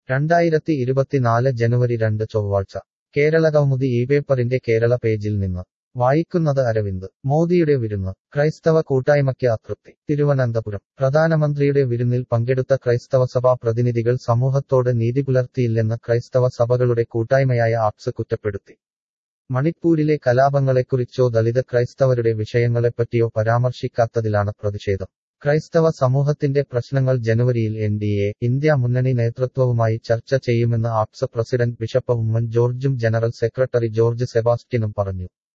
2024 ജനുവരി 2 ചൊവ്വാഴ്ച കേരളകൗമുദി ഈ പേപ്പറിന്റെ കേരള പേജിൽ നിന്ന് വായിക്കുന്നത് അരവിന്ദ് മോദിയുടെ വിരുന്ന് ക്രൈസ്തവ കൂട്ടായ്മയ്ക്ക് അതൃപ്തി തിരുവനന്തപുരം പ്രധാനമന്ത്രിയുടെ വിരുന്നിൽ പങ്കെടുത്ത ക്രൈസ്തവ സഭാ പ്രതിനിധികൾ സമൂഹത്തോട് നീതി പുലർത്തിയില്ലെന്ന് ക്രൈസ്തവ സഭകളുടെ കൂട്ടായ്മയായ ആപ്സ് കുറ്റപ്പെടുത്തി മണിപ്പൂരിലെ കലാപങ്ങളെക്കുറിച്ചോ ദളിത് ക്രൈസ്തവരുടെ വിഷയങ്ങളെപ്പറ്റിയോ പരാമർശിക്കാത്തതിലാണ് പ്രതിഷേധം ക്രൈസ്തവ സമൂഹത്തിന്റെ പ്രശ്നങ്ങൾ ജനുവരിയിൽ ഇന്ത്യ മുന്നണി നേതൃത്വവുമായി ചർച്ച ചെയ്യുമെന്ന് ആപ്സ് പ്രസിഡന്റ് ബിഷപ്പ് ഉമ്മൻ ജോർജും ജനറൽ സെക്രട്ടറി ജോർജ് സെബാസ്റ്റ്യനും പറഞ്ഞു